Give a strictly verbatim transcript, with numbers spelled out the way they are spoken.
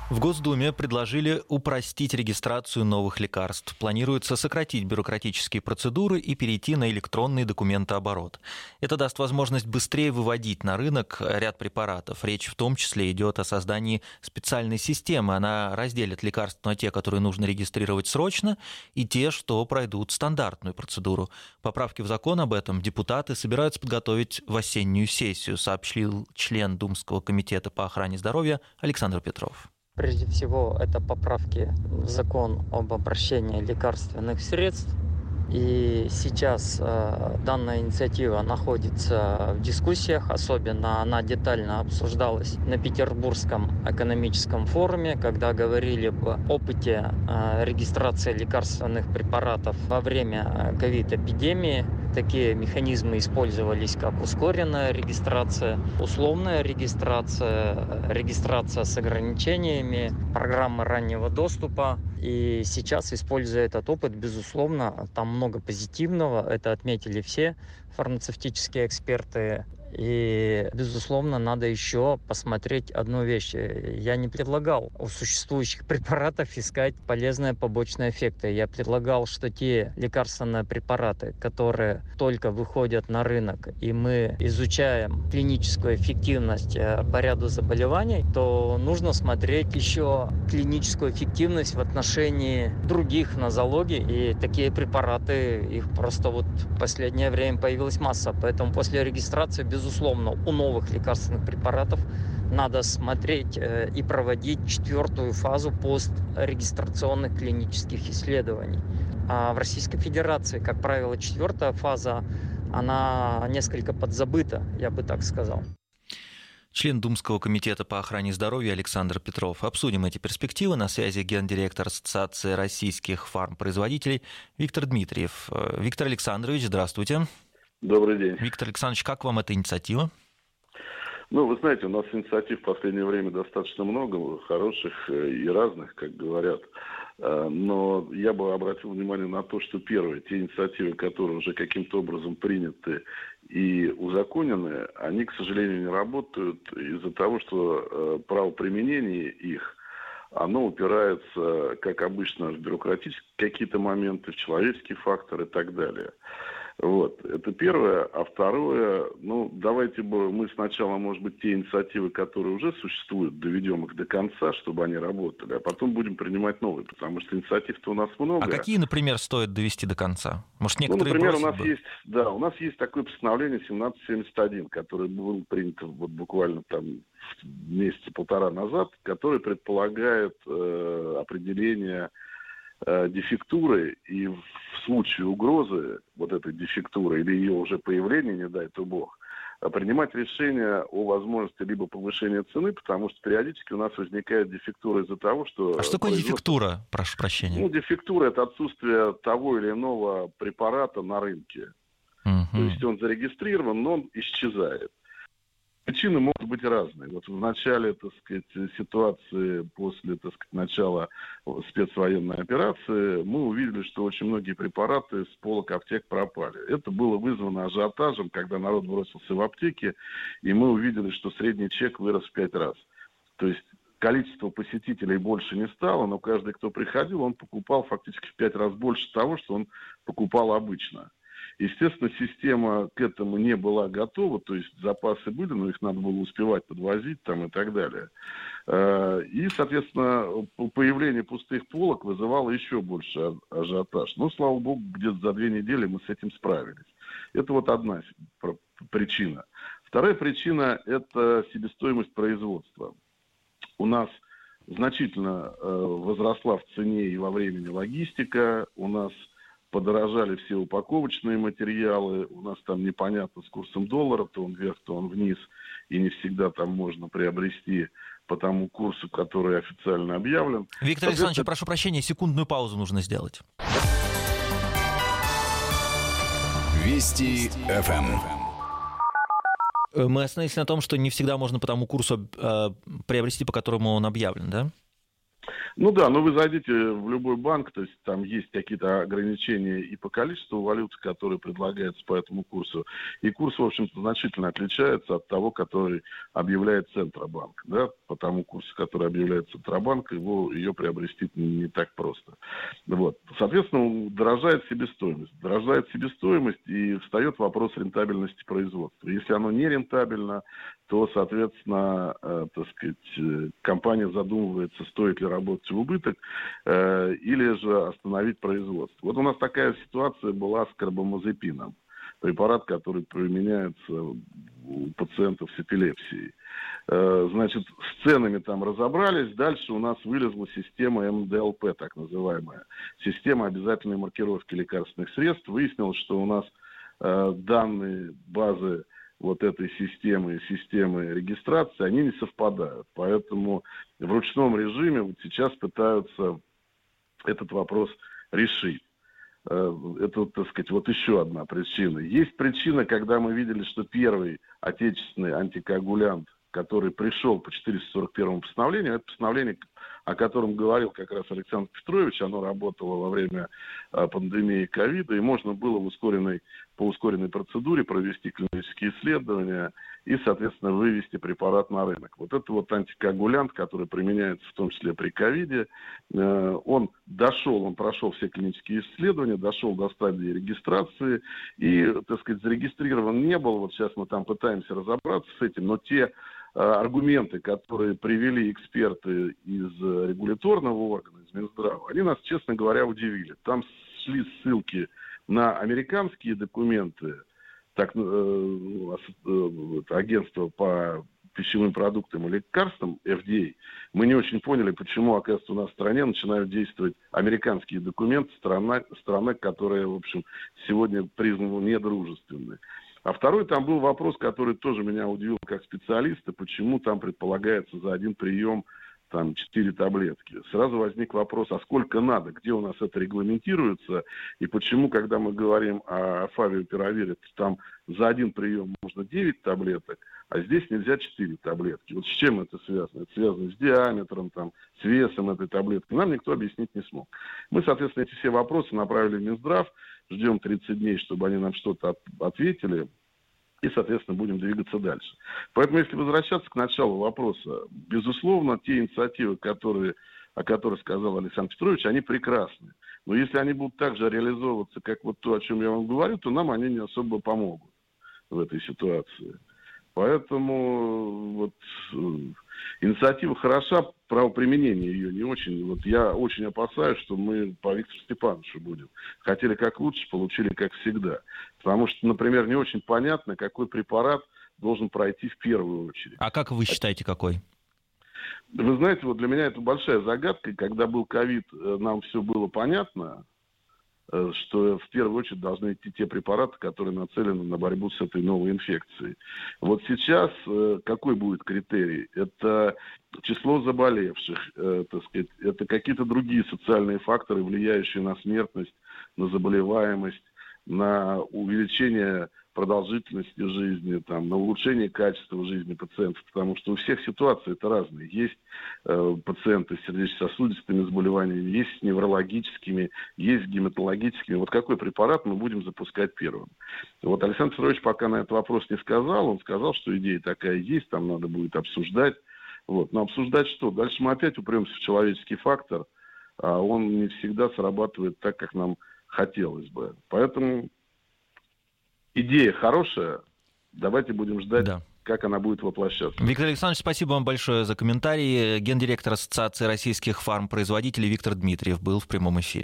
В Госдуме предложили упростить регистрацию новых лекарств. Планируется сократить бюрократические процедуры и перейти на электронный документооборот. Это даст возможность быстрее выводить на рынок ряд препаратов. Речь в том числе идет о создании специальной системы. Она разделит лекарства на те, которые нужно регистрировать срочно, и те, что пройдут стандартную процедуру. Поправки в закон об этом депутаты собираются подготовить в осеннюю сессию, сообщил член Думского комитета по охране здоровья Александр Петров. Прежде всего, это поправки в закон об обращении лекарственных средств. И сейчас э, данная инициатива находится в дискуссиях, особенно она детально обсуждалась на Петербургском экономическом форуме, когда говорили об опыте э, регистрации лекарственных препаратов во время ковид-эпидемии. Такие механизмы использовались, как ускоренная регистрация, условная регистрация, регистрация с ограничениями, программы раннего доступа. И сейчас, используя этот опыт, безусловно, там много позитивного. Это отметили все фармацевтические эксперты. И, безусловно, надо еще посмотреть одну вещь. Я не предлагал у существующих препаратов искать полезные побочные эффекты. Я предлагал, что те лекарственные препараты, которые только выходят на рынок, и мы изучаем клиническую эффективность по ряду заболеваний, то нужно смотреть еще клиническую эффективность в отношении других нозологий. И такие препараты, их просто вот в последнее время появилась масса. Поэтому после регистрации, безусловно, Безусловно, у новых лекарственных препаратов надо смотреть э, и проводить четвертую фазу пострегистрационных клинических исследований. А в Российской Федерации, как правило, четвертая фаза, она несколько подзабыта, я бы так сказал. Член Думского комитета по охране здоровья Александр Петров. Обсудим эти перспективы. На связи гендиректор Ассоциации российских фармпроизводителей Виктор Дмитриев. Виктор Александрович, здравствуйте. Добрый день. Виктор Александрович, как вам эта инициатива? Ну, вы знаете, у нас инициатив в последнее время достаточно много, хороших и разных, как говорят. Но я бы обратил внимание на то, что первое, те инициативы, которые уже каким-то образом приняты и узаконены, они, к сожалению, не работают из-за того, что правоприменение их, оно упирается, как обычно, в бюрократические какие-то моменты, в человеческий фактор и так далее. Вот, это первое. А второе, ну, давайте бы мы сначала, может быть, те инициативы, которые уже существуют, доведем их до конца, чтобы они работали, а потом будем принимать новые, потому что инициатив-то у нас много. А какие, например, стоит довести до конца? Может, некоторые ну, например, у нас бы? есть, да, у нас есть такое постановление семнадцать семьдесят один, которое было принято вот буквально там месяца полтора назад, которое предполагает э, определение дефектуры, и в случае угрозы вот этой дефектуры или ее уже появления, не дай то бог, принимать решение о возможности либо повышения цены, потому что периодически у нас возникает дефектура из-за того, что... А что такое дефектура, прошу прощения? Ну, дефектура – это отсутствие того или иного препарата на рынке. Uh-huh. То есть он зарегистрирован, но он исчезает. Причины могут быть разные. Вот в начале, так сказать, ситуации, после, так сказать, начала спецвоенной операции, мы увидели, что очень многие препараты с полок аптек пропали. Это было вызвано ажиотажем, когда народ бросился в аптеки, и мы увидели, что средний чек вырос в пять раз. То есть количество посетителей больше не стало, но каждый, кто приходил, он покупал фактически в пять раз больше того, что он покупал обычно. Естественно, система к этому не была готова, то есть запасы были, но их надо было успевать подвозить там и так далее. И, соответственно, появление пустых полок вызывало еще больше ажиотаж. Но, слава богу, где-то за две недели мы с этим справились. Это вот одна причина. Вторая причина – это себестоимость производства. У нас значительно возросла в цене и во времени логистика, у нас подорожали все упаковочные материалы, у нас там непонятно с курсом доллара, то он вверх, то он вниз, и не всегда там можно приобрести по тому курсу, который официально объявлен. Виктор Александрович, я прошу прощения, секундную паузу нужно сделать. Вести эф эм. Мы остановились на том, что не всегда можно по тому курсу э, приобрести, по которому он объявлен, да? Ну да, но вы зайдите в любой банк, то есть там есть какие-то ограничения и по количеству валют, которые предлагаются по этому курсу. И курс, в общем-то, значительно отличается от того, который объявляет Центробанк. Да? По тому курсу, который объявляет Центробанк, его, ее приобрести не так просто. Вот. Соответственно, дорожает себестоимость. Дорожает себестоимость, и встает вопрос рентабельности производства. Если оно не рентабельно, то, соответственно, э, так сказать, компания задумывается, стоит ли работать в убыток э, или же остановить производство. Вот у нас такая ситуация была с карбамазепином, препарат, который применяется у пациентов с эпилепсией. Э, значит, с ценами там разобрались, дальше у нас вылезла система эм дэ эл пэ, так называемая, система обязательной маркировки лекарственных средств. Выяснилось, что у нас э, данные базы вот этой системы, системы регистрации, они не совпадают. Поэтому в ручном режиме вот сейчас пытаются этот вопрос решить. Это, так сказать, вот еще одна причина. Есть причина, когда мы видели, что первый отечественный антикоагулянт, который пришел по четыреста сорок первому постановлению, это постановление, о котором говорил как раз Александр Петрович, оно работало во время а, пандемии ковида, и можно было в ускоренной, по ускоренной процедуре провести клинические исследования и, соответственно, вывести препарат на рынок. Вот это вот антикоагулянт, который применяется в том числе при ковиде, э, он дошел, он прошел все клинические исследования, дошел до стадии регистрации и, так сказать, зарегистрирован не был. Вот сейчас мы там пытаемся разобраться с этим, но те аргументы, которые привели эксперты из регуляторного органа, из Минздрава, они нас, честно говоря, удивили. Там шли ссылки на американские документы, так, э, э, агентство по пищевым продуктам и лекарствам, эф ди эй. Мы не очень поняли, почему, оказывается, у нас в стране начинают действовать американские документы, страна, страна, которая, в общем, сегодня признана недружественной. А второй там был вопрос, который тоже меня удивил как специалиста, почему там предполагается за один прием там четыре таблетки. Сразу возник вопрос, а сколько надо, где у нас это регламентируется, и почему, когда мы говорим о фавипиравире, там за один прием можно девять таблеток, а здесь нельзя четыре таблетки. Вот с чем это связано? Это связано с диаметром, там, с весом этой таблетки. Нам никто объяснить не смог. Мы, соответственно, эти все вопросы направили в Минздрав, ждем тридцать дней, чтобы они нам что-то от- ответили, и, соответственно, будем двигаться дальше. Поэтому, если возвращаться к началу вопроса, безусловно, те инициативы, которые, о которых сказал Александр Петрович, они прекрасны. Но если они будут так же реализовываться, как вот то, о чем я вам говорю, то нам они не особо помогут в этой ситуации. Поэтому вот инициатива хороша, правоприменение ее не очень. Вот я очень опасаюсь, что мы по Виктору Степановичу будем. Хотели как лучше, получили как всегда. Потому что, например, не очень понятно, какой препарат должен пройти в первую очередь. А как вы считаете, какой? Вы знаете, вот для меня это большая загадка. Когда был ковид, нам все было понятно, что в первую очередь должны идти те препараты, которые нацелены на борьбу с этой новой инфекцией. Вот сейчас какой будет критерий? Это число заболевших, так сказать, это какие-то другие социальные факторы, влияющие на смертность, на заболеваемость, на увеличение продолжительности жизни, там, на улучшение качества жизни пациентов, потому что у всех ситуации это разные. Есть э, пациенты с сердечно-сосудистыми заболеваниями, есть с неврологическими, есть с гематологическими. Вот какой препарат мы будем запускать первым? Вот Александр Петрович пока на этот вопрос не сказал. Он сказал, что идея такая есть, там надо будет обсуждать. Вот. Но обсуждать что? Дальше мы опять упремся в человеческий фактор, а он не всегда срабатывает так, как нам хотелось бы. Поэтому идея хорошая, давайте будем ждать, да, как она будет воплощаться. Виктор Александрович, спасибо вам большое за комментарии. Гендиректор Ассоциации российских фармпроизводителей Виктор Дмитриев был в прямом эфире.